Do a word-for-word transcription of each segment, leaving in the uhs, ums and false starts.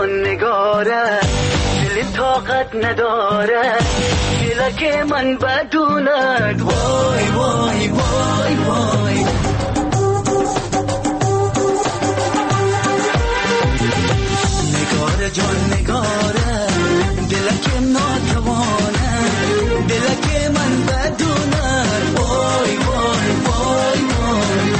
جان نگاره دل طاقت نداره دل که من بدوند وای وای وای وای نگاره جان نگاره دل که ناتوانه دل که من بدوند وای وای وای وای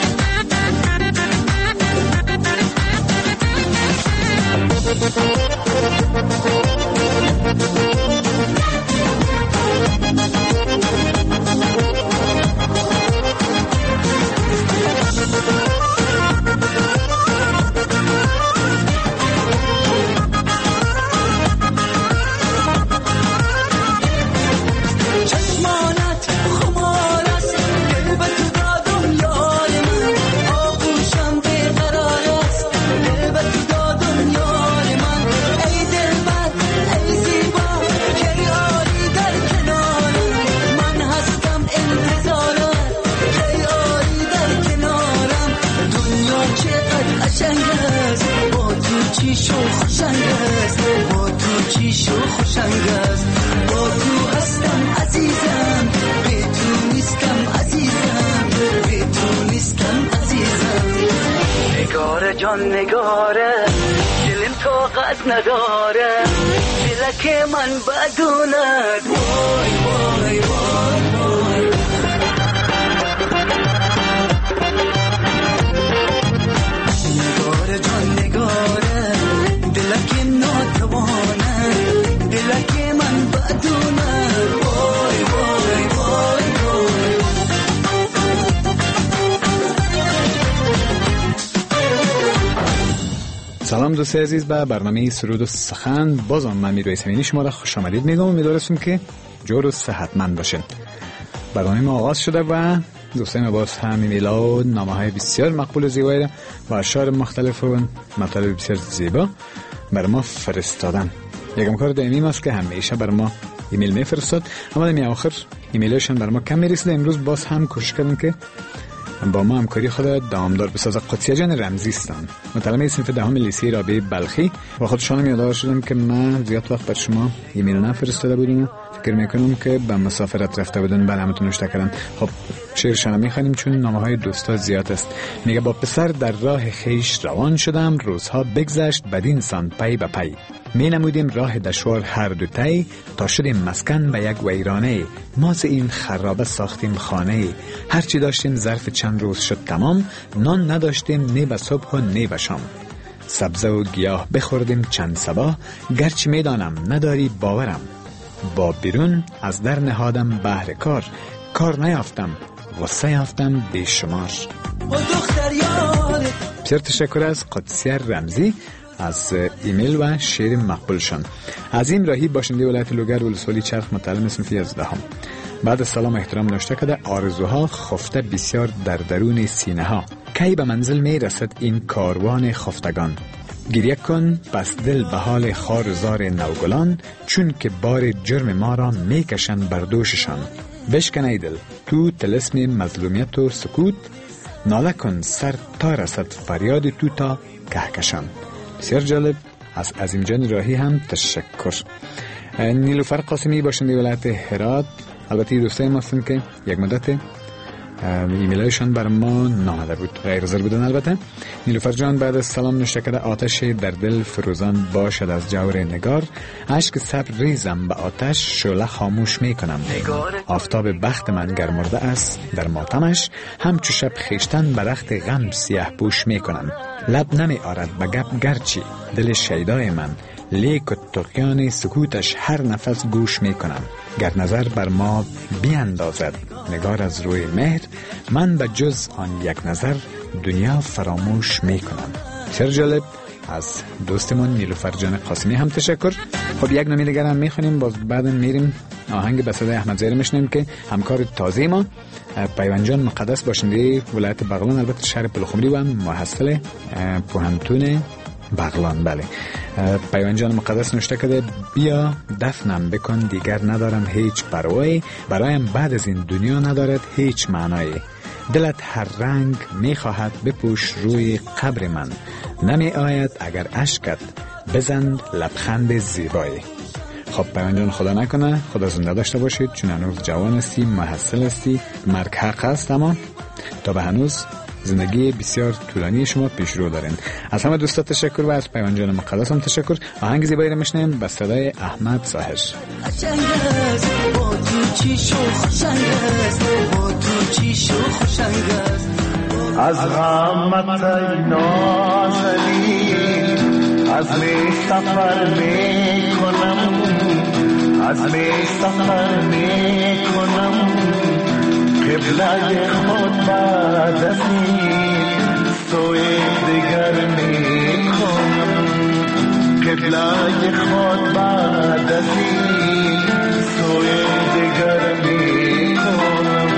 جان نگاره دلم طاقت نداره دل که من بدوند وای وای وای وای نگاره جان نگاره دل که ناتوانه دل که من بدوند وای وای وای وای سلام دوستای عزیز، به برنامه سرود و سخن بازم من میروی سمینی شما را خوش آمدید میگم. امیدوارم که جور و صحتمند باشین. برنامه ما آغاز شده و دوستای ما باز هم ایمیل‌ها نامه‌های بسیار مقبول و زیبایی و اشعار مختلف و مطالب بسیار زیبا بر ما فرستادن. یکم کار دائمی است که همیشه بر ما ایمیل میفرستاد، اما در آخر ایمیلشون بر ما کم میرسید. امروز باز هم کوشش کردیم که با ما همکاری خود دامدار بساز. قدسیه جان رمزی هستند، متعلم صنف دهم لیسه رابعه بلخی و خودشان یادآور شدم که من زیاد وقت بر شما ایمیل نفرستاده بودم. فکر میکنم که به مسافرت رفته بودن برامتون نوشته کردم. خب شعرشان میخوانیم چون نامه‌های دوستا زیاد است. میگه با پسر در راه خیش روان شدم، روزها بگذشت بدین سان پی به پی. می نمودیم راه دشوار هر دو تی، تا شدیم مسکن به یک ویرانه. ما ز این خرابه ساختیم خانه، هرچی داشتیم ظرف چند روز شد تمام. نان نداشتیم نی به صبح و نی به شام، سبزه و گیاه بخوردیم چند صبا. گرچه میدانم نداری باورم، با بیرون از در نهادم بهر کار. کار نیافتم غصه یافتم بیشمار. بسیار تشکر از قدسیه رمزی از ایمیل و شعر مقبولشان. عظیم راهی باشنده ولایت لوگر ولسوالی چرخ، متعلم صنف یازدهم. بعد سلام احترام نوشته کرده آرزوها خفته بسیار در درون سینه ها. کی به منزل می رسد این کاروان خفتگان؟ گریه کن بس دل به حال خار زار نوگلان، چون که بار جرم ما را می کشند بر دوششان. بشکن ای دل تو طلسم مظلومیت و سکوت، ناله کن سر تا رسد فریاد تو تا کهکشان. بسیار جالب. از عظیم جان راهی هم تشکر. نیلوفر قاسمی باشنده ولایت هرات، البته دوستای ما هستند که یک مدت ایمیلایشان بر ما نامده بود، غیر حاضر بودن. البته نیلوفر جان بعد از سلام نوشته کرده آتش در دل فروزان باشد از جور نگار، اشک صبر ریزم به آتش شعله خاموش می کنم. آفتاب بخت من گرمرده است در ماتمش، همچو شب خیشتن به رخت غم سیاه پوش می کنم. لب نمی آرد به گپ گرچی دل شیدای من، لیک و تقیان سکوتش هر نفس گوش می کنم. گر نظر بر ما بیاندازد نگار از روی مهر، من به جز آن یک نظر دنیا فراموش می کنم. بسیار جالب. از دوستمون نیلوفر جان قاسمی هم تشکر. خب یک نامی دیگر هم میخونیم، باز بعد میریم آهنگ به صدای احمد زهیر میشنیم که همکار تازه ما پیوند جان مقدس باشنده ولایت بغلان، البته شهر پلخمری و محصل پوهنتون بغلان. بله، پیوند جان مقدس نوشته کرده بیا دفنم بکن دیگر ندارم هیچ پروایی، برایم بعد از این دنیا ندارد هیچ معنایی. دلت هر رنگ میخواهد بپوش روی قبر من، نمی آید اگر اشکت بزن لبخند زیبایی. خب پیمان جان، خدا نکنه، خدا زنده داشته باشید، چون هنوز جوان هستی، محصل هستی، مرگ حق هست، اما تا به هنوز زندگی بسیار طولانی شما پیش رو دارین. از همه دوستا تشکر و از پیمان جان مقدس هم تشکر. آهنگ زیبایی رو میشنیم به صدای احمد ظاهر. از غمت نازلی از می سفر می کنم، از می سفر می کنم، قبله خود بعد از این سوی دیگر می کنم، قبله خود بعد از این سوی دیگر می کنم.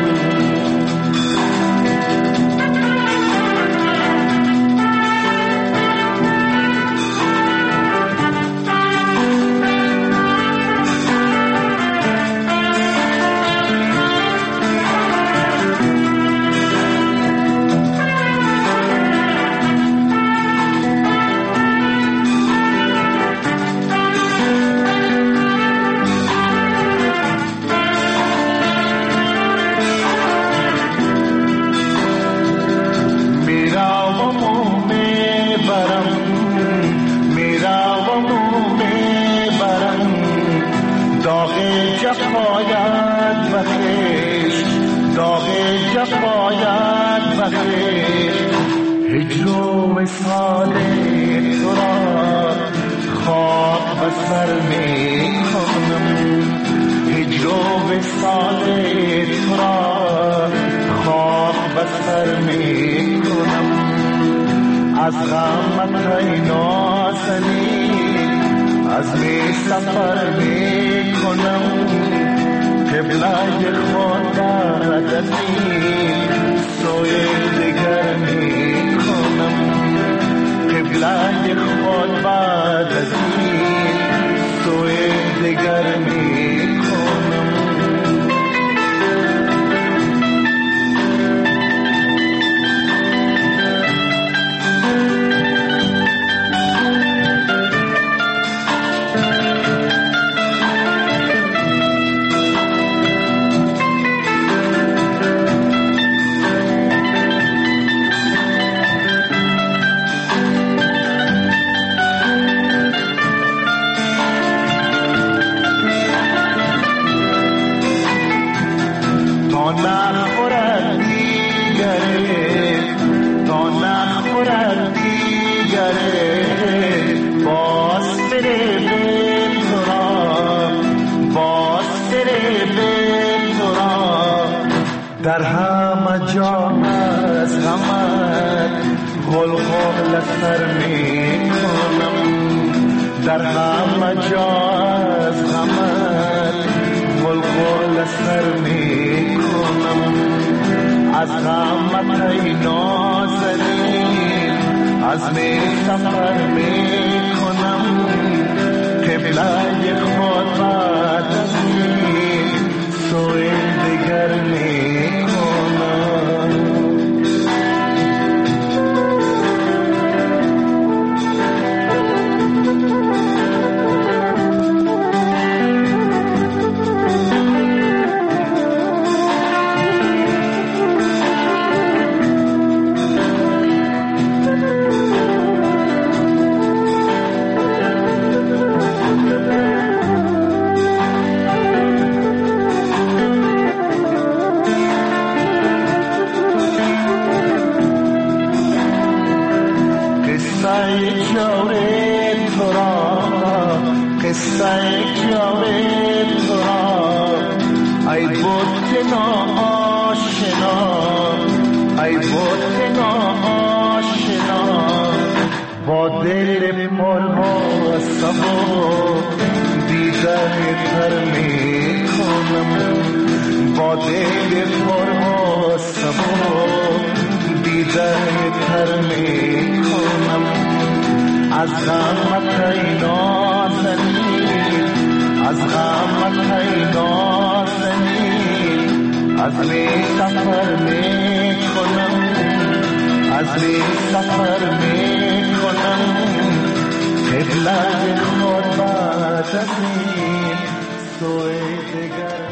جفایت بخش داغ جفایت بخش هجر و وصال تو را خاک بر سر می کنم، هجر و وصال تو را خاک بر سر می کنم. از غمت ای نازنین از می سفر می کنم، قبله خود بعد از این سوی دیگر می کنم، قبله خود بعد از این سوی دیگر می کنم. در همه جا از غمت غلغل سر می کنم، در همه جا از غمت غلغل سر می کنم. از غمت ای نازنین از می سفر می کنم، قبله خود بعد از این سوی دیگر می کنم. از غمت ای نازنین از غمت ای نازنین از می سفر می کنم از می سفر می کنم قبلت خود بعد از این سوی دگر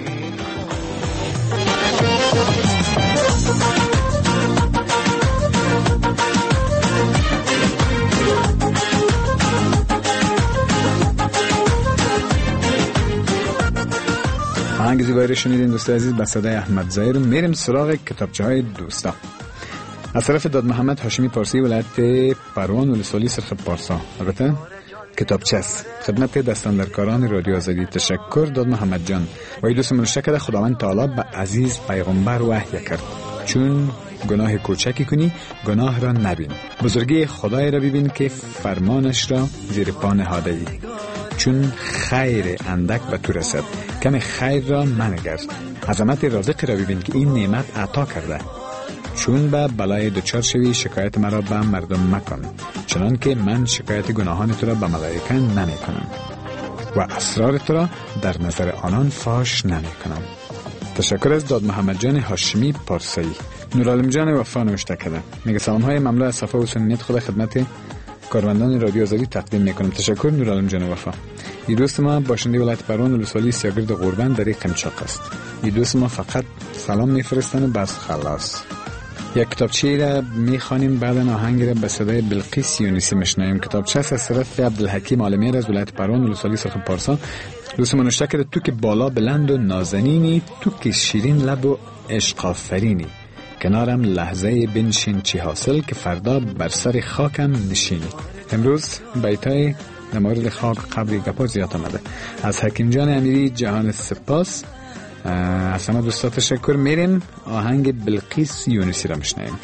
آهنگ زیبایی رو شنیدین دوست عزیز به صدای احمد ظاهر. میریم سراغ کتابچه های دوستا از طرف داد محمد هاشمی پارسی ولایت پروان ولسوالی سرخ پارسا. البته کتابچه است. خدمت دستاندرکاران رادیو آزادی تشکر داد محمد جان. و این دوست منوشته کرده خداوند تعالی به عزیز پیغمبر وحی کرد چون گناه کوچکی کنی گناه را نبین، بزرگی خدای را ببین که فرمانش را زیر پا نهاده ای، چون خیر اندک به تو رسد کم خیر را منگر، عظمت رازق را ببین که این نعمت عطا کرده، چون به بلای دچار شوی شکایت مرا به مردم مکن، چنان که من شکایت گناهان تو را به ملائکه نمی کنم و اسرار تو را در نظر آنان فاش نمی کنم. تشکر از داد محمد جان هاشمی پارسی. نورالم جان وفا نوشته کرده میگه سلام های مملو از صفا و صمیمیت خدا خدمت کارمندان رادیو آزادی تقدیم میکنم. تشکر نورالم جان وفا. این دوست ما باشنده ولایت پروان ولسوالی سیاگرد قربان در قمچاق است. این دوست ما فقط سلام میفرستن و بس خلاص. یک کتابچه را میخوانیم بعد آهنگ را به صدای بلقیس یونسی میشنویم. کتابچه است از طرف عبدالحکیم عالمیر از ولایت پروان ولسوالی سرخ پارسا. دوست من نوشته کرده تو که بالا بلند و نازنینی، تو که شیرین لب و عشق آفرینی، کنارم لحظه بنشین چی حاصل که فردا بر سر خاکم نشینی. امروز بیتای در مورد خاک قبری گپا زیاد آمده. از حکیم جان امیری جهان سپاس. از همه دوستا تشکر. میریم آهنگ بلقیس یونسی را میشنویم.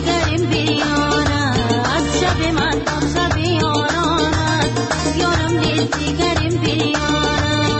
You're دیگریم بیارم.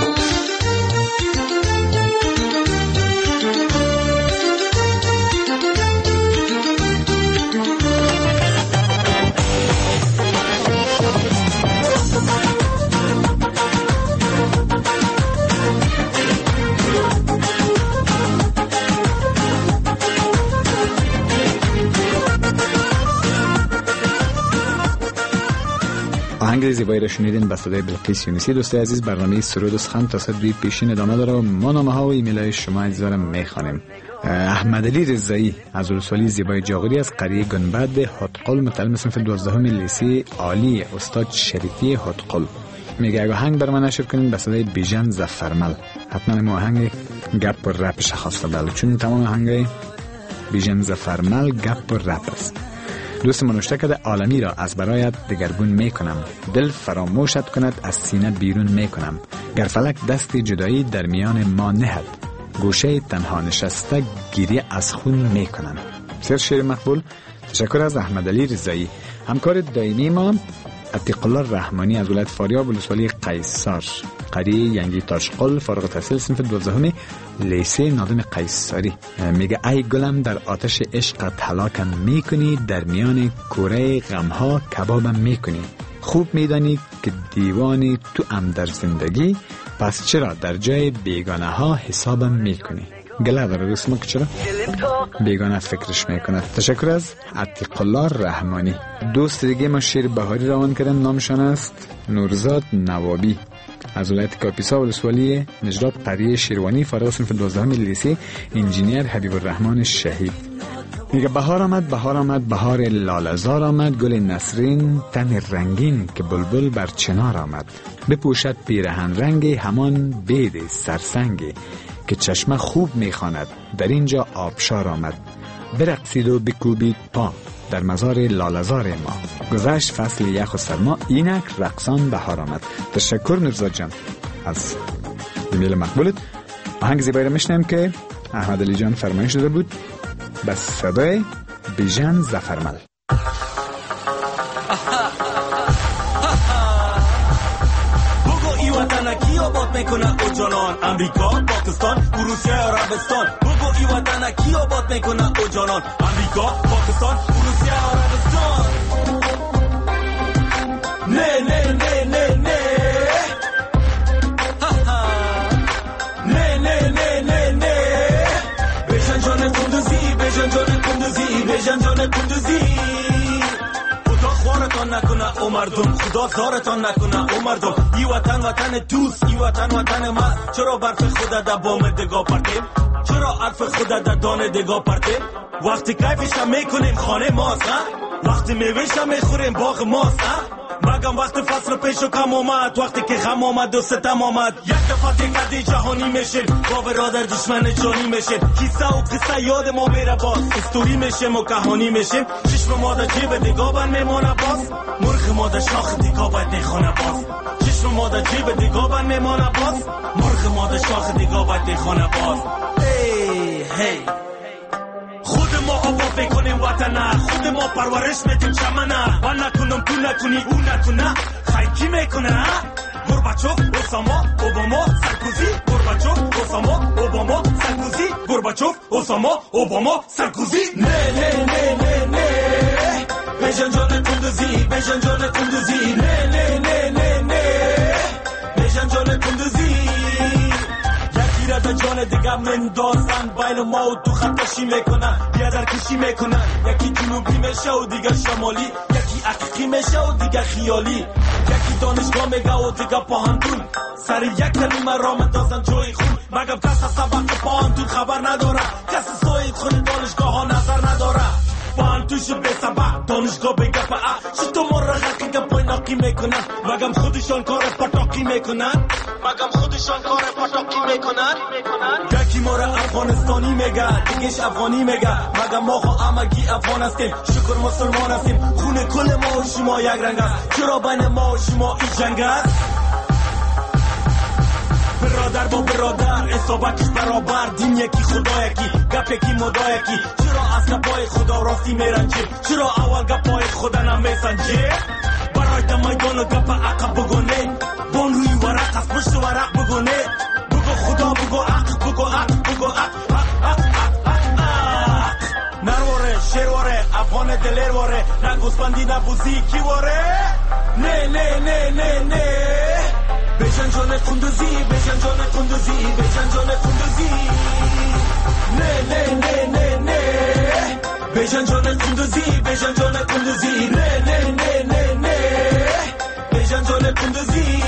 آهنگ زیبایی را شنیدین با صدای بلقیس یونسی. دوستای عزیز، برنامه سرود و سخن تا ساعت دوی پیشین ادامه داره و ما نامه ها و ایمیل های شما عزیزا را میخوانیم. احمدعلی رضایی از ولسوالی زیبای جاغوری از قریه گنبد هاتقل، متعلم صنف دوازدهم لیسه عالی استاد شریفی هاتقل، میگه اگه آهنگ بر من نشر کنین به صدای بیژن ظفرمل. حتما این آهنگ گپ و رپش خواسته، بله، چون تمام آهنگای بیژن ظفرمل گپ و رپ است. دوست منوشته کرده عالمی را از برایت دگرگون میکنم، دل فراموشت کند از سینه بیرون میکنم، گر فلک دست جدایی در میان ما نهد، گوشه تنها نشسته گیری از خون میکنم. سر شعر مقبول. تشکر از احمدعلی رضایی. همکار دائمی ما عتیق الله رحمانی از ولایت فاریاب ولسوالی قیصر، قریه ینگی تاشقل، فارغ التحصیل صنف دوازدهم لیسه نادم قیصری، میگه ای گلم در آتش عشقت هلاکم میکنی، در میان کوره غمها کبابم میکنی، خوب میدانی که دیوانی تو ام در زندگی، پس چرا در جای بیگانه ها حسابم میکنی. گله داره دوست ما که چرا بیگانه فکرش میکنه. تشکر از عتیق الله رحمانی. دوست دیگه ما شیر بهاری روان کردن، نامشان است نورزاد نوابی از ولایت کاپیسا ولسوالی نجراب قریه شیروانی، فارغ صنف دوازدهم لیسه انجینیر حبیب الرحمن شهید. میگه بهار آمد بهار آمد بهار لاله‌زار آمد، گل نسرین تن رنگین که بلبل بر چنار آمد، بپوشد پیرهن رنگ همان بید سرسنگ که چشمه خوب میخواند، در اینجا آبشار آمد، برقصید و بکوبید پا در مزار لاله‌زار ما، گذشت فصل یخ و سرما، اینک رقصان بهار آمد. تشکر نورزاد جان از ایمیل مقبولت. آهنگ زیبایی را میشنیم که احمدعلی جان فرمایش داده بود به صدای بیژن ظفرمل. وطنکی آباد میکنه او جانان، امریکا، پاکستان، روسیه، عربستان. بگو ای وطنکی آباد میکنه او جانان، امریکا، پاکستان، روسیه، عربستان. نه نه نه نه نه نه نه نه نه نه بیژن جان کندوزی، بیژن جان کندوزی، بیژن جان کندوزی. خوارتان نکنه او مردم، خدا زارتان نکنه او مردم. ای وطن وطن دوست، ای وطن وطن ما. چرا برف خدا در بام دگاه پرتیم، چرا عرف خدا در دانه دگاه پرتیم. وقتی کیفش میکنیم خانه ماست، وقتی میوهش میخوریم باغ ماست. مگم وقت فصل پیش و کم آمد، وقتی که غم آمد و ستم آمد، یک دفعه دیگه جهانی میشیم، با برادر دشمن جانی میشیم. کیسه و قصه یاد ما میره باز، استوری میشیم و کهانی میشیم. چشم ما در جیب دیگاه بند میمانه باز، مرغ ما در شاخ دیگاه باید میخونه باز. چشم ما در جیب دیگاه بند میمانه باز، مرغ ما در شاخ دیگاه باید میخونه باز. ای هی خود ما آباد میکنیم وطنه، خود ما پرورش میدیم چمنه. من نکنم تو نکنی او نکنه، خیلی میکنه. گورباچوف، اوساما، اوباما، سرکوزی. گورباچوف، اوساما، اوباما، سرکوزی. گورباچوف، اوساما، اوباما، سرکوزی. نه نه نه نه نه بیژن جان کندوزی، بیژن جان کندوزی. نه نه نه نه نه بیژن جان کندوزی. در جان دیگه من داستن بین ما و تو خطشی میکنن، بیا در کشی میکنن. یکی جنوبی میشه و دیگه شمالی، یکی حقیقی میشه و دیگه خیالی، یکی دانشگاه میگه و دیگه پاهندون. سر یک کلمه را مندازن جای خون. مگم کس از سبق پاهندون خبر نداره، کس سوید خون دانشگاه ها نظر نداره. پاهندونش به سبق دانشگاه بگه پا چطور مرغه که پای ناقی میکنن. مگم خودشان کار پتاقی میکنن، مگم خودشان کار پتاقی میکنن. یکی ما را افغانستانی میگه، دیگهش افغانی میگه. مگم ما خو همگی افغان هستیم، شکر مسلمان هستیم. خون کل ما و شما یک رنگ است، چرا بین ما و شما این جنگ است؟ برادر با برادر اصابتش برابر، دین یکی خدا یکی، گپ یکی مدا یکی. چرا از گپای خدا راستی میرنجی، چرا اول گپای خدا نمیسنجی؟ برای در میدان و گپ عقب بگونه بان روی ورق از پشت ورق بگونه بگو خدا بگو عق بگو عق بگو عق عق عق عق نرواره شیرواره افغان دلیرواره نه گوسپندی نه بوزی کی واره نه نه نه نه نه بشن جان کندوزی بشن جان کندوزی بشن جان کندوزی نه نه نه نه نه بشن جان کندوزی بشن جان کندوزی نه نه نه نه نه بشن جان کندوزی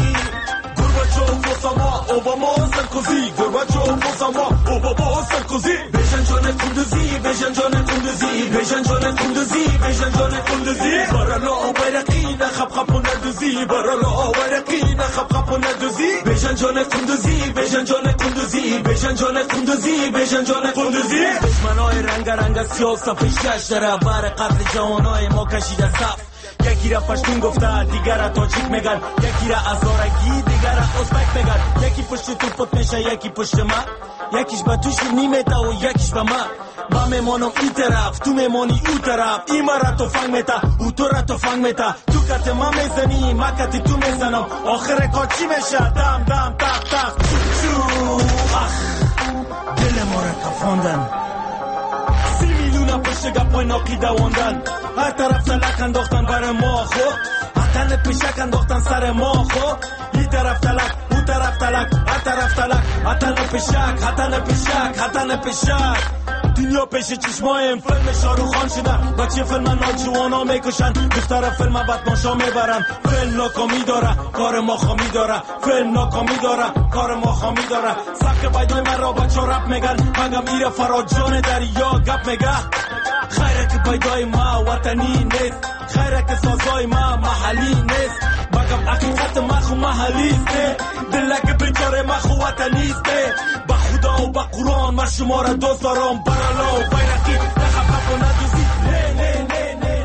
گورباچوف اوساما اوباما سرکوزی گورباچوف اوساما اوباما سرکوزی بشن جان کندوزی بشن جان کندوزی بشن جان کندوزی بشن جان کندوزی برالا بیرقی نخب خب ندوزی برالا بیرقی نخب خب ندوزی بشن جان کندوزی بشن جان کندوزی بشن جان کندوزی بشن جان کندوزی دشمنای رنگ رنگ سیاست پیشکش داره بر قتل جوانای ما کشیده صف یکی را پشتون گفته دیگر را تاجیک میگن یکی را ازارگی دیگر را ازبک میگن یکی پشت تو پت میشه یکی پشت من یکیش به توش نیمته و یکیش به من با میمانم ای طرف تو میمانی او طرف ای مرا تو فنگ میتا او تو را تو فنگ میتا تو کت ما میزنی ما کت تو میزنم آخر کار چی میشه دم دم تق تق چو چو اخ دل ما را کفاندن سی میلیون پشت گپای ناقی دواندن هر طرف سلک انداختن بر ما خو هتن پیشک انداختن سر ما خو ای طرف تلک او طرف تلک هر طرف تلک هتن پیشک هتن پیشک هتن پیشک دنیا پیش چشمایم فیلم شاروخان شده بچه فیلم ناجوانا میکشن دختر فیلم بدماشا میبرن فیلم ناکامی داره کار ما خامی داره فیلم ناکامی داره کار ما خامی داره سبک بیدای من را بچه رپ میگن مگم ایره فراجان دریا گپ میگه خیره که بیدای ما وطنی نیست خیره که سازای ما محلی نیست مگم حقیقت ما خو محلی است دلک بیچاره ما خو وطنی است با خدا و با قرآن ما شما را دوست دارم برالا و بیرقی نخب خب و ندوزی نه نه نه نه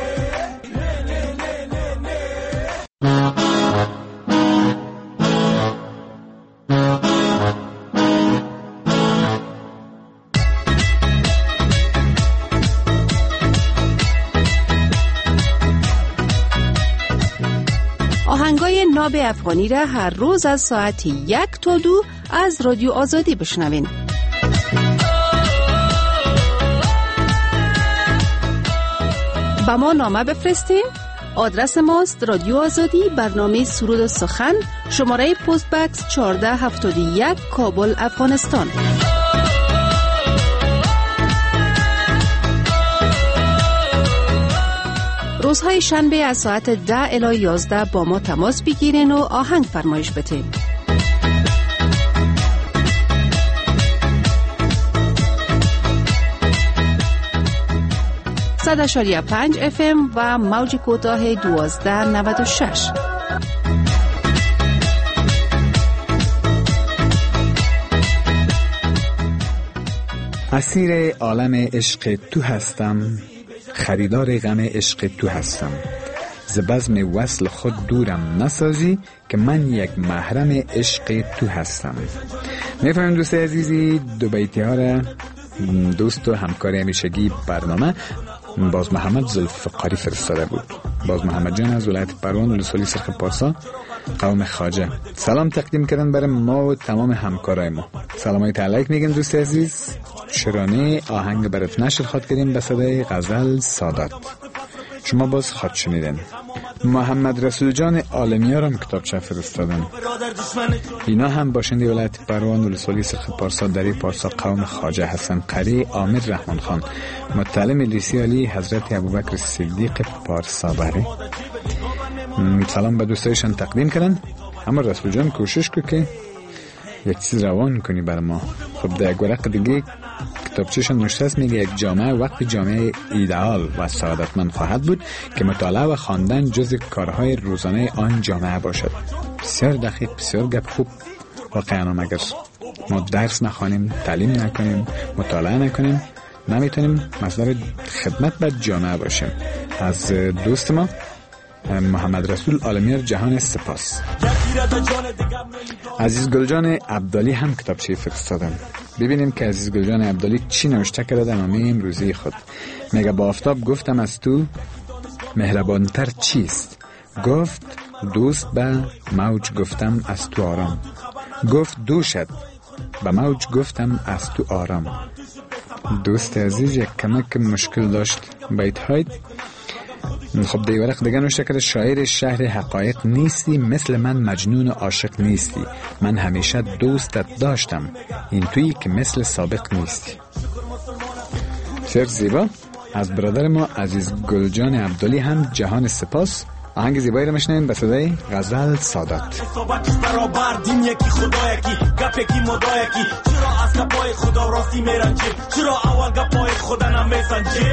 نه نه نه نه نه آهنگای ناب افغانی را هر روز از ساعت یک تا دو از رادیو آزادی بشنوین. با ما نامه بفرستین. آدرس ماست رادیو آزادی، برنامه سرود و سخن، شماره پست بکس چهارده هفتاد و یک، کابل، افغانستان. روزهای شنبه از ساعت ده الی یازده با ما تماس بگیرین و آهنگ فرمایش بتین. صد و پنج اف ام و موج کوتاه دوازده نود و شش. اسیر عالم عشق تو هستم، خریدار غم عشق تو هستم. ز بزم وصل خود دورم نسازی که من یک محرم عشق تو هستم. میفهمیم دوست عزیزی، دو بیتی ها را دوست و همکار همیشگی برنامه باز محمد ذوالفقاری فرستاده بود. باز محمد جان از ولایت پروان ولسوالی سرخ پارسا قوم خواجه سلام تقدیم کردن برای ما و تمام همکارای ما. سلامای تعلیق میگم دوست عزیز. شرانه آهنگ برات نشر خواد کردیم به صدای غزل سادات. شما باز خواد شنیدن. محمد رسول جان عالمی ها هم کتاب چه فرستادن. اینا هم باشنده ولایت پروان ولسوالی سرخ پارسا دری پارسا قوم خواجه حسن قری عامر رحمان خان متعلم لیسی علی حضرت ابوبکر صدیق پارسا بری. سلام به دوستایشان تقدیم کردن. اما رسول جان کوشش کو که یک چیز روان کنی بر ما. خب در یک ورق دیگه کتابچه‌شان نوشته است، میگه یک جامعه وقتی جامعه ایدئال و سعادتمند خواهد بود که مطالعه و خواندن جز کارهای روزانه آن جامعه باشد. بسیار دقیق، بسیار گپ خوب. واقعا مگر ما درس نخوانیم، تعلیم نکنیم، مطالعه نکنیم، نمیتونیم مصدر خدمت به جامعه باشیم. از دوست ما محمد رسول عالمیر جهان سپاس. عزیز گلجان عبدالی هم کتابچه فرستادن. ببینیم که عزیز گلجان عبدالی چی نوشته کرده در نامه امروزی خود. میگه با آفتاب گفتم از تو مهربانتر چیست؟ گفت دوست به موج گفتم از تو آرام. گفت دوشت به موج گفتم از تو آرام. دوست عزیز یک کمک مشکل داشت بیت هایت. خب دی ورق دیگه نوشته کرده شاعر شهر حقایق نیستی، مثل من مجنون و عاشق نیستی، من همیشه دوستت داشتم، این تویی که مثل سابق نیستی. شعر زیبا از برادر ما عزیز گلجان عبدالی هم جهان سپاس. آهنگ زیبایی رو میشنین به صدای غزل سادات. صحبتش برابر دین یکی خدا یکی گپ یکی مدا یکی چرا از گپای خدا راستی میرنجی چرا اول گپای خدا نمیسنجی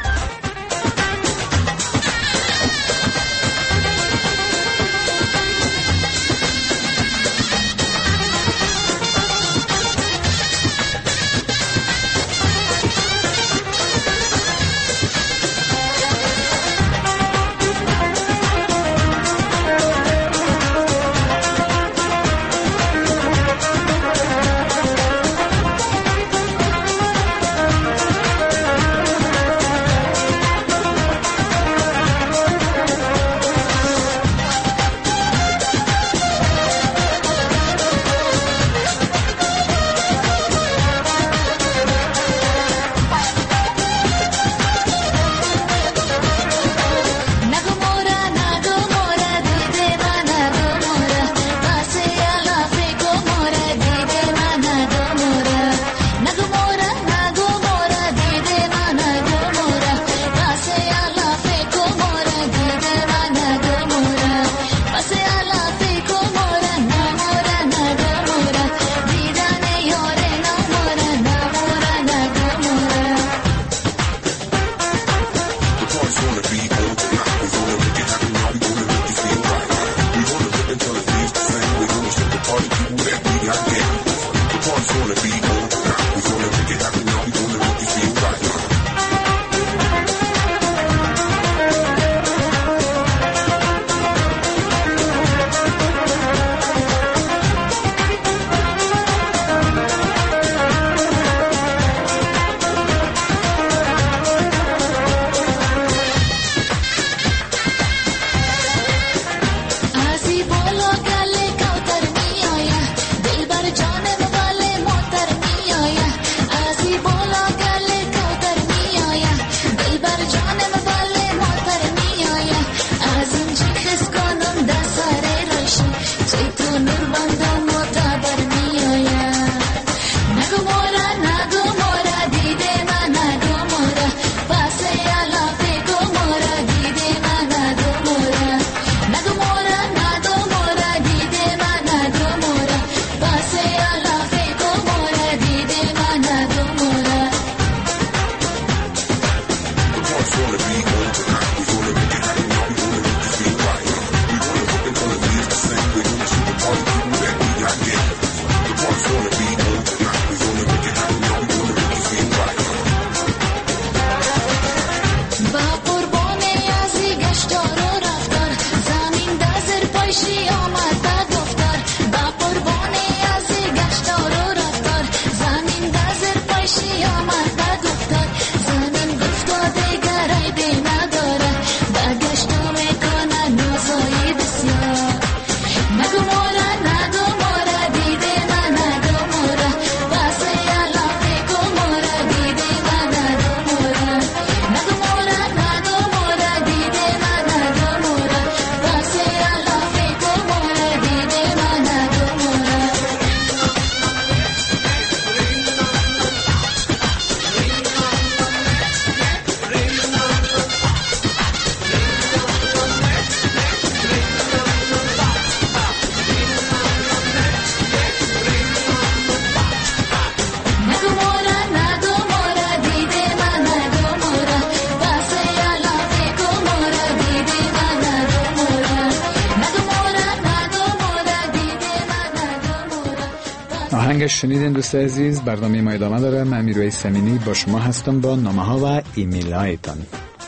آهنگ شنیدین دوست عزیز. برنامه ما ادامه داره. من امیرعلی سمینی با شما هستم با نامه ها و ایمیل هایتان.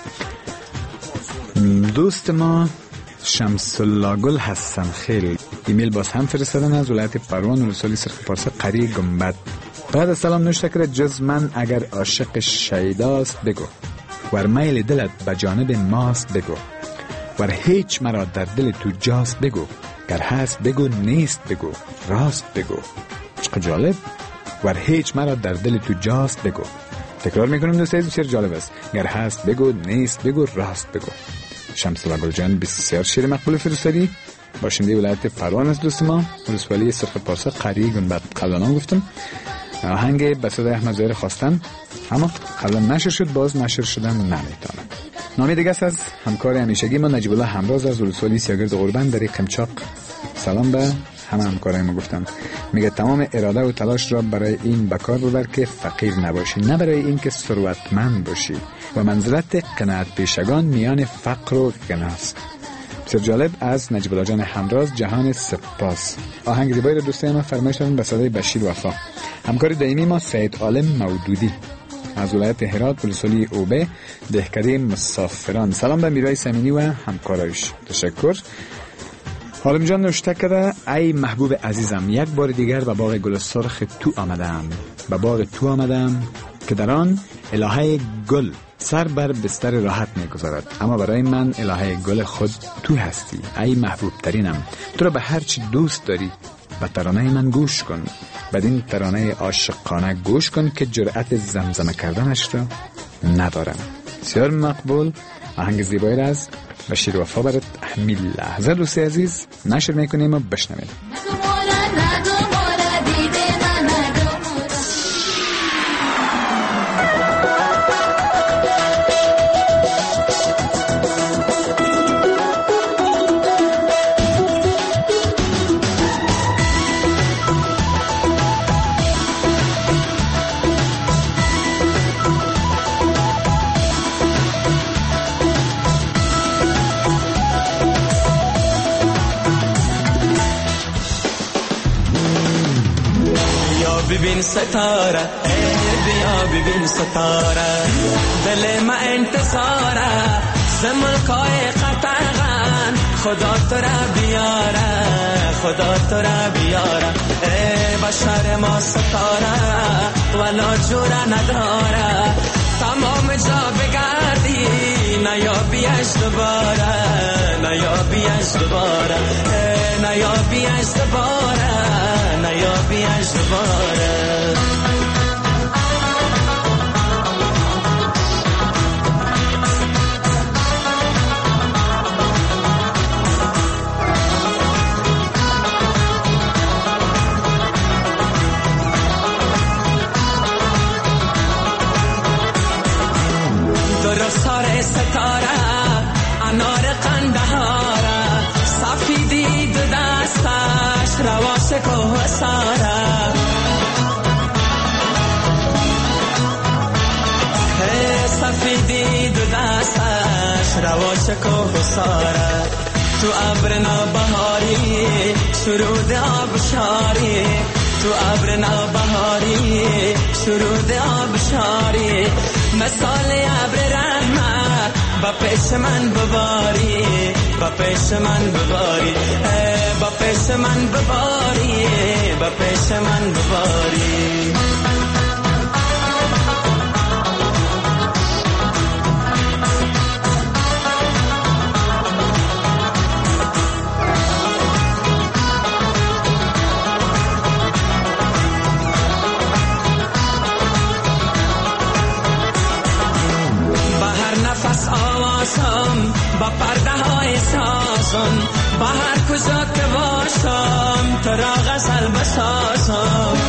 دوست ما شمس الله گل حسن خیل ایمیل باز هم فرستادن از ولایت پروان ولسوالی سرخ پارسا قریه گنبد. بعد از سلام نوشته کرده جز من اگر عاشق شیداست بگو، ور میل دلت به جانب ماست بگو، ور هیچ مرا در دل تو جاست بگو، گر هست بگو نیست بگو، راست بگو. چقدر جالب. ور هیچ مرا در دل تو جاست بگو. تکرار میکنم دوست عزیز، بسیار جالب است. گر هست بگو، نیست بگو، راست بگو. شمس الله گلجان بسیار شعر مقبول فرستادی. باشنده ولایت پروان از دوست ما، ولسوالی صرف پارسا قریه گنبد قبلا گفتم. آهنگ به صدای احمد ظاهر خواستن، اما قبلا نشر شد، باز نشر شدن نمیتونه. نامی دیگه از همکار همیشگی ما نجیب الله همراز از ولسوالی سیاگرد قربان در قمچاق سلام به همه همکارای ما گفتم. میگه تمام اراده و تلاش را برای این بکار ببر که فقیر نباشی، نه برای این که ثروتمند باشی، و منزلت قناعت پیشگان میان فقر و غنا است. بسیار جالب از نجیب الله جان همراز، جهان سپاس. آهنگ زیبایی را دوستای ما فرمایش دادن به صدای بشیر وفا. همکار دائمی ما سید عالم مودودی از ولایت هرات، ولسوالی اوبه، دهکده مسافران. سلام به میرای سمینی و همکارایش. تشکر. عالم جان نوشته کرده ای محبوب عزیزم، یک بار دیگر به باغ گل سرخ تو آمدم. به باغ تو آمدم که در آن الهه گل سر بر بستر راحت میگذارد، اما برای من الهه گل خود تو هستی. ای محبوب ترینم، تو را به هر چی دوست داری به ترانه من گوش کن. بدین ترانه عاشقانه گوش کن که جرأت زمزمه کردنش را ندارم. بسیار مقبول. آهنگ زیبایی را از بشیر وفا برات احمیل لحظه دوستی عزیز نشر میکنیم و بشنویم. ببین ستاره، بیا ببین ستاره، دل ما انتظاره، زملکای قطعان خدا تو را بیاره، خدا تو را بیاره. ای بشر ما ستاره ولا جوره نداره، تمام جا بگردی نیابیش دوباره، نیابیش دوباره، نیابیش دوباره، نیابیش دوباره. درستار ستاره انار قندهاره، سفیدی دو دستش رواش که ساره، سفیدی دو دستش رواش که ساره. تو ابر نوبهاری شرود آبشاری، تو ابر نوبهاری شرود آبشاری، مثال ابر رحمت با پیش من بباری، با پیش من بباری، با پیش من بباری، با پیش من بباری. نفس آوازم با پرده های سازم، با هر کجا که باشم تو را غزل بسازم.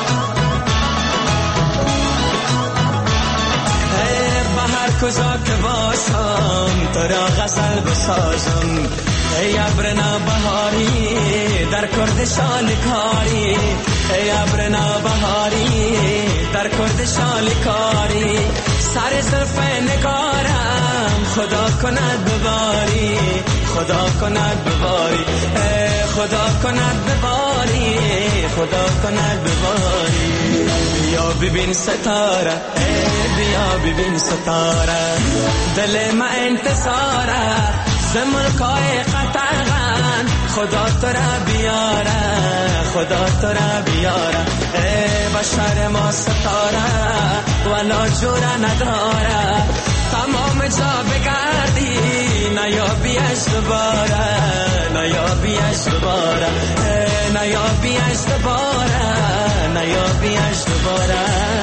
با هر کجا که باشم تو را غزل بسازم. ای ابر نوبهاری در کرد شالکاری، ای ابر نوبهاری در کرد شالکاری، سر زلف نگارم خدا کند بباری، خدا کند بباری، خدا کند بباری، خدا کند بباری. بیا ببین ستاره، بیا ببین ستاره، دل ما انتظاره، زملکای قطعان خدا تو را بیاره، خدا تو را بیاره. ای بشر ما ستاره ولا جوره نداره، تمام جا بگردی نیابیش دوباره نیابیش دوباره نیابیش دوباره نیابیش دوباره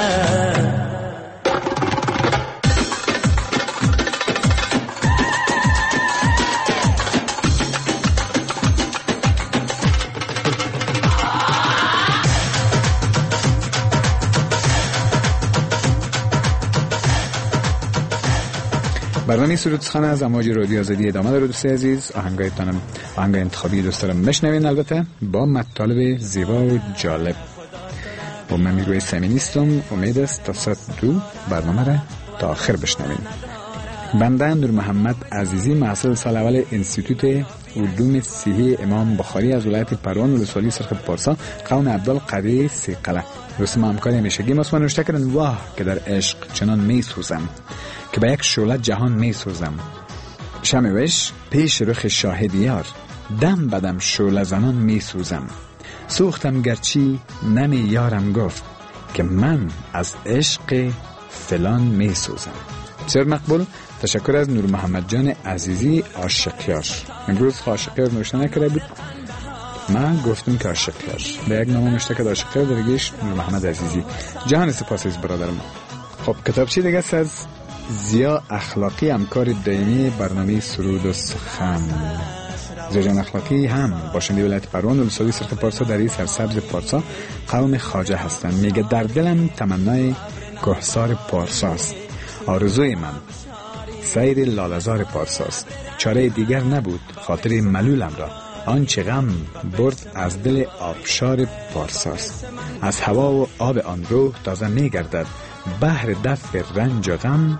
برنامه سرود سخن از امواج رادیو آزادی ادامه داره. دوست عزیز، آهنگایتانم آهنگ انتخابی دوست دارم بشنوین، البته با مطالب زیبا و جالب. و من میگوی سمینیستم، امید است تا ساعت دو برنامه را تا آخر بشنوین. بنده نور محمد عزیزی، محصل سال اول انستیتوت علوم صحی امام بخاری از ولایت پروان ولسوالی سرخ پارسا، قوم عبدالقادر سیقله. دوست ما همکاری همیشگی ماست و نوشته کردن واه که در عشق چنان می سوزم که به یک شعله جهان می سوزم. شموش پیش رخ شاهد یار، دم بدم شعله زنان می سوزم. سوختم گرچی نمی یارم گفت که من از عشق فلان می سوزم. بسیار مقبول. تشکر از نور محمد جان عزیزی عاشقیار. امروز عاشقیار نوشته نکرده بود، من گفتم که عاشقیار به یک نامه نوشته که عاشقیار درگیش نور محمد عزیزی. جهان سپاس از برادر ما. خب کتابچه دیگه از زیا اخلاقی، همکار دائمی برنامه سرود و سخن. زیا جان اخلاقی هم باشنده ولایت پروان ولسوالی سرخ پارسا در این سرسبز پارسا قوم خواجه هستند. میگه در دلم تمنای کهسار پارساست، آرزوی من سیر لالزار پارساست. چاره دیگر نبود خاطر ملولم را، آنچه غم برد از دل آبشار پارساست. از هوا و آب آن روح تازه میگردد، بحر دفع رنج و غم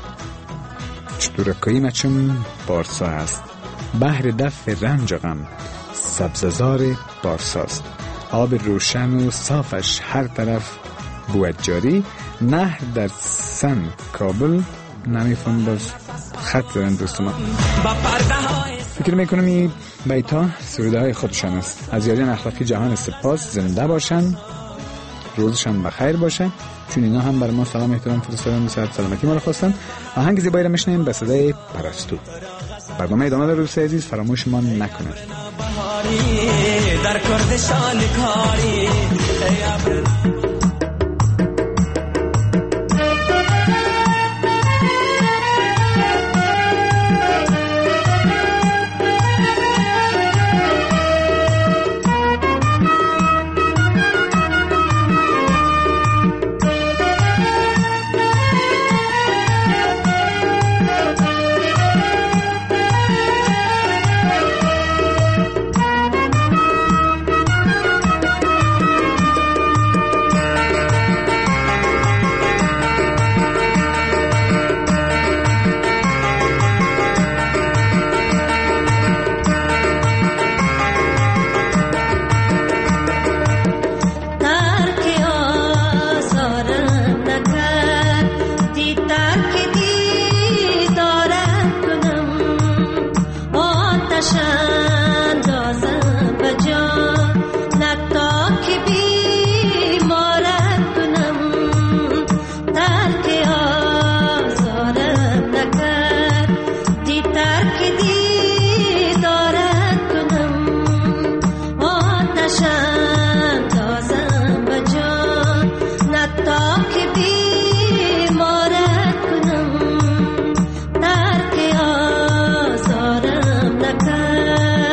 چطور قیمتشون پارسا است. بحر دفع رنج و غم سبززار پارساست. آب روشن و صافش هر طرف بود جاری، نهر در سن کابل نمیفهم باز خط دارن دوست ما. فکر میکنم این بیتا سروده های خودشان است. از یارین اخلاقی جهان سپاس، زنده باشن، روزشان بخیر باشه، چون اینا هم برای ما سلام احترام فرستادن، صحت سلامتی ما رو خواستن. آهنگ زیبایی رو میشنیم به صدای پرستو. برنامه ادامه داره دوست عزیز، فراموش ما نکنید. در کردستان کاری Thank you.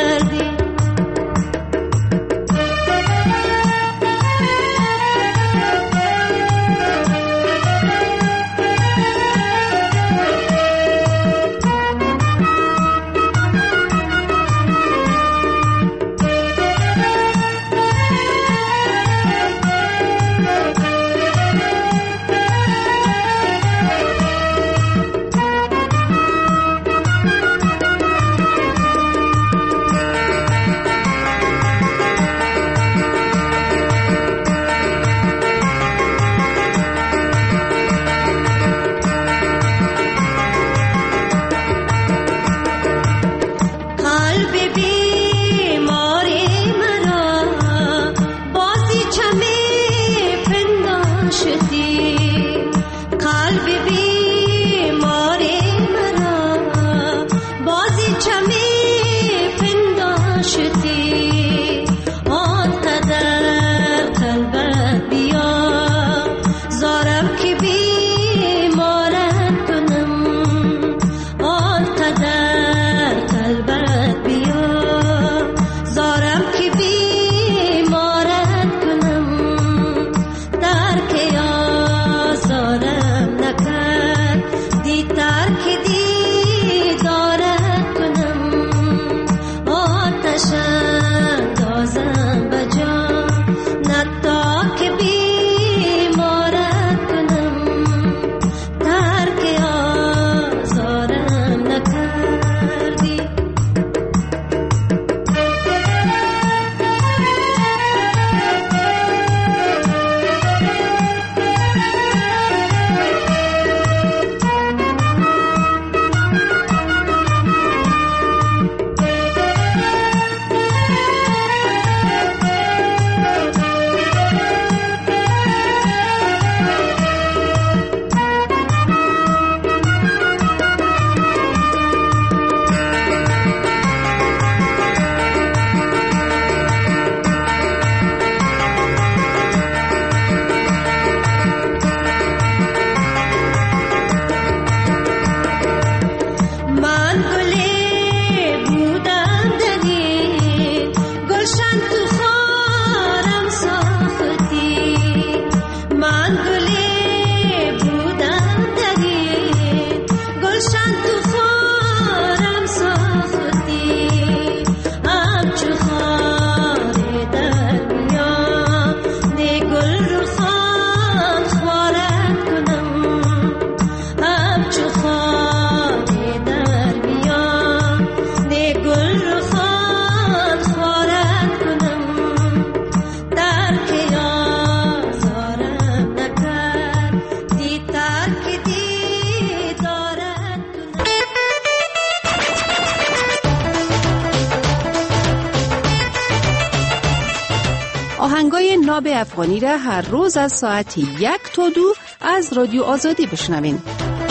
آهنگای ناب افغانی را هر روز از ساعت یک تا دو از رادیو آزادی بشنوین.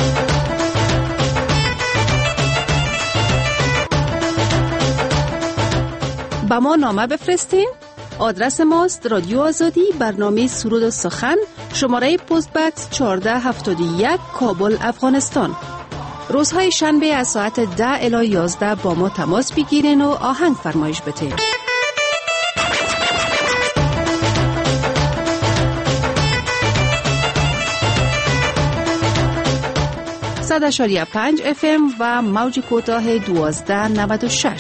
با ما نامه بفرستین. آدرس ماست رادیو آزادی، برنامه سرود و سخن، شماره پست بکس چهارده هفتاد و یک، کابل، افغانستان. روزهای شنبه از ساعت ده الی یازده با ما تماس بگیرین و آهنگ فرمایش بتین. صد و شش و پنج اف ام و موج کوتاه دوازده نود و شش.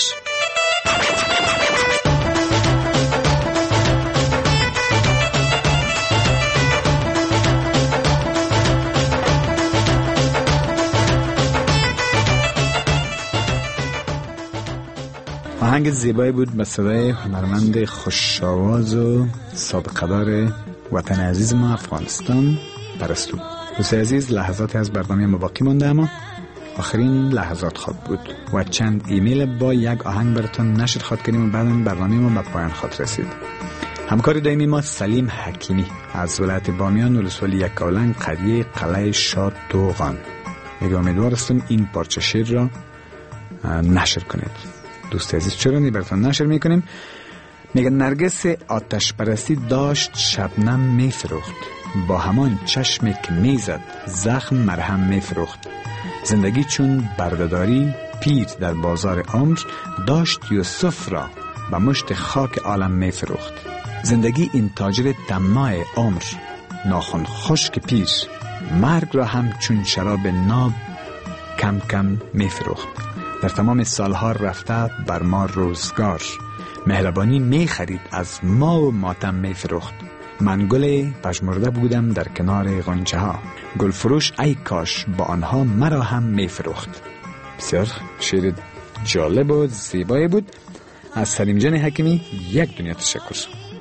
آهنگ زیبایی بود به صدای هنرمند خوش‌آواز و سابقه‌دار وطن عزیز ما افغانستان، پرستو. دوستان عزیز، لحظاتی از برنامه ما باقی مانده، اما آخرین لحظات خواب بود و چند ایمیل با یک آهنگ براتون نشر خواد کردیم و بعداً برنامه ما به پایان خواد رسید. همکار دائمی ما سلیم حکیمی از ولایت بامیان، ولسوالی یکاولنگ، قریه قلعه شاد دوغان. میگه امیدوار هستم این پارچه شعر را نشر کنید. دوست عزیز، چرا نی براتون نشر میکنیم. میگه نرگس آتش پرستی داشت شبنم میفروخت، با همان چشمی که میزد زخم مرهم میفروخت. زندگی چون بردهداری پیر در بازار عمر، داشت یوسف را به مشت خاک عالم میفروخت. زندگی این تاجر طماع عمر، ناخن خشک پیر، مرگ را هم چون شراب ناب کم کم میفروخت. در تمام سالها رفته بر ما روزگار، مهربانی می خرید از ما و ماتم می فروخت. من گل پژمرده بودم در کنار غنچه ها، گل فروش ای کاش با آنها مرا هم می فروخت. بسیار شعر جالب و زیبایی بود از سلیم جان حکیمی. یک دنیا تشکر.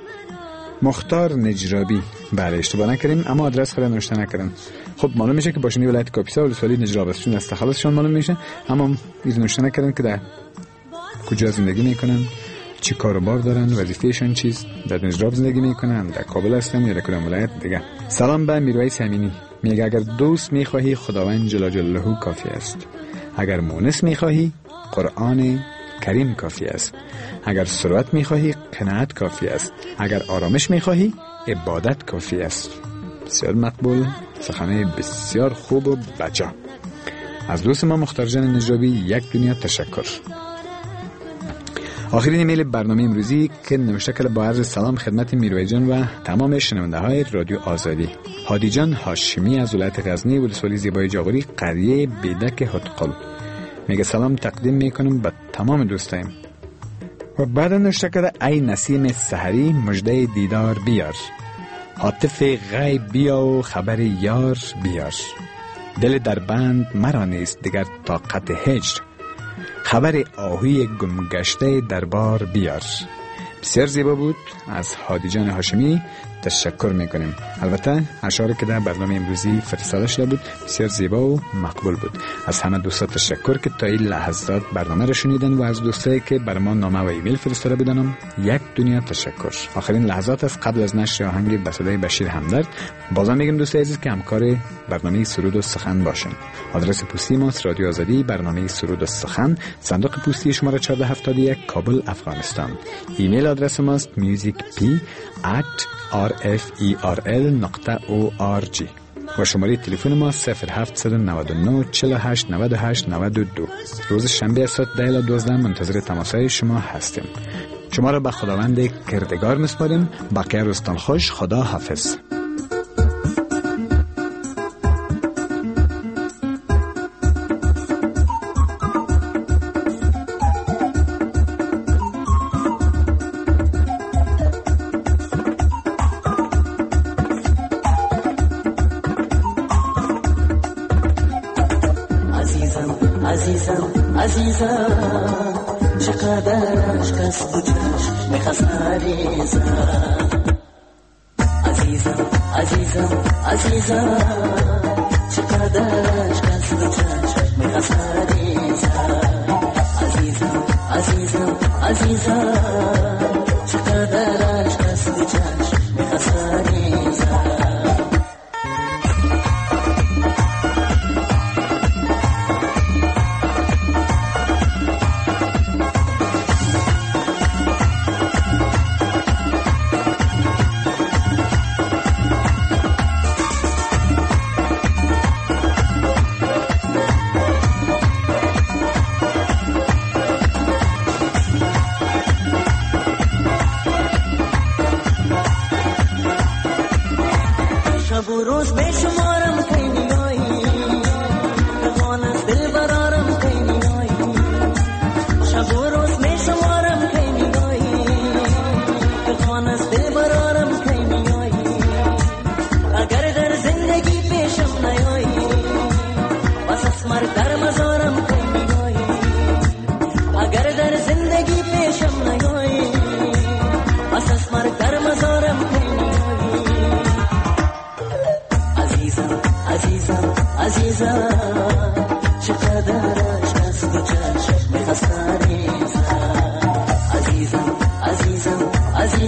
مختار نجرابی، بله اشتباه نکردیم اما آدرس خود نوشته نکردن. خب معلوم میشه که باشنی ولایت کاپیسا ولسوالی نجراب است، چون از تخلصشون معلوم میشه، اما این نوشته نکردن که در کجا زندگی میکنن، چی کار و بار دارن، وظیفهشون چیست، در نجراب زندگی میکنن، در کابل هستن یا در کدام ولایت دیگه. سلام به میرویس امینی، میگه اگر دوست میخواهی خداوند جل جلاله کافی است، اگر مونس میخواهی قرآن کریم کافی است، اگر ثروت میخواهی قناعت کافی است، اگر آرامش میخواهی عبادت کافی است. بسیار مقبول، سخنه بسیار خوب و بجا. از دوست ما مختار جان نجرابی یک دنیا تشکر. آخرین ایمیل برنامه امروزی که نوشته کرده با عرض سلام خدمت میروی جان و تمام شنونده های رادیو آزادی. هادی جان هاشمی از ولایت غزنی، ولسوالی زیبای جاغوری، قریه بیدک هتقل. میگه سلام تقدیم میکنم به تمام دوستایم. و بعد نوشته کرده ای نسیم سحری مژده دیدار بیار، هاتف غیب بیا و خبر یار بیار. دل در بند مرا نیست دیگر طاقت هجر، خبر آهوی گمگشته دربار بیار. بسیار زیبا بود از هادی جان هاشمی، تشکر میکنیم. البته اشعاری که در برنامه امروزی فرستاده شده بود بسیار زیبا و مقبول بود. از همه دوستا تشکر که تا این لحظات برنامه را شنیدن و از دوستایی که بر ما نامه و ایمیل فرستاده بودن یک دنیا تشکر. آخرین لحظات از قبل از نشر آهنگ به صدای بشیر همدرد بازم میگم دوستای عزیز که همکار برنامه سرود و سخن باشین. آدرس پستی ماست رادیو آزادی، برنامه سرود و سخن، صندوق پستی شماره چهارده هفتاد و یک، کابل، افغانستان. ایمیل آدرس ماست musicp at rferl نقطه او آر جی و شماره تلفن ما صفر هفت نه نه چهل و هشت نود و هشت نود و دو. روز شنبه از ساعت ده الی دوازده منتظر تماسهای شما هستیم. شما را به خداوند کردگار میسپاریم. بقیه روزتان خوش. خدا حافظ. عزیزم عزیزم چقدر عشق تو چشم میخواست عزیزم عزیزم عزیزم عزیزم چقدر عشق تو چشم میخواست عزیزم عزیزم عزیزم عزیزم چقدر عشق تو چشم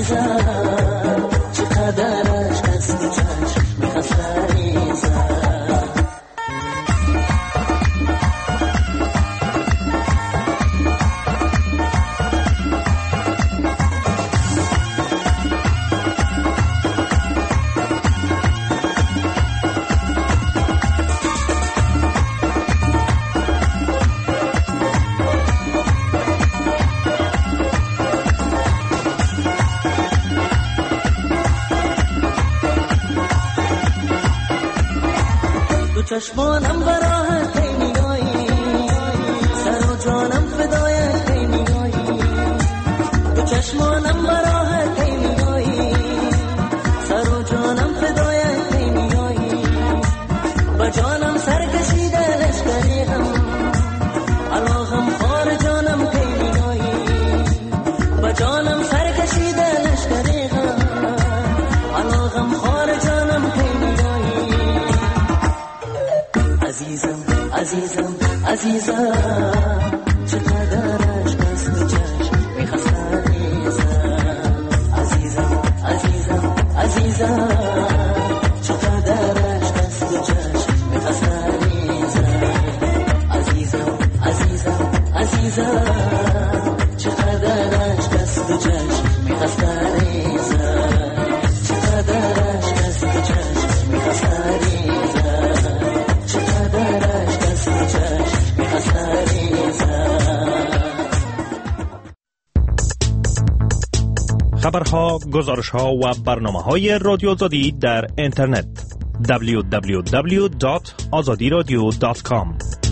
عزیزم چقدر عشق از تو چشم میخواست عزیزم. چشمانم برای تی نگاهی، سر و جانم فدای تی نگاهی. دو چشمانم برای تی نگاهی، سر و جانم فدای تی نگاهی. با جانم سر کشیده لشکری هم، علاقم خار جانم تی نگاهی. با جانم سر کشیده لشکری هم، علاقم خار جانم تی نگاهی. عزیزم عزیزم عزیزم چقدر عشق از تو چشم میخواست عزیزم. عزیزم عزیزم عزیزم چقدر عشق از تو چشم میخواست عزیزم. عزیزم عزیزم عزیزم چقدر عشق از تو چشم میخواست عزیزم. چقدر عشق از تو چشم میخواست عزیزم. خبرها، گزارشها و برنامه‌های رادیو آزادی در اینترنت دبلیو دبلیو دبلیو دات آزادی رادیو دات کام.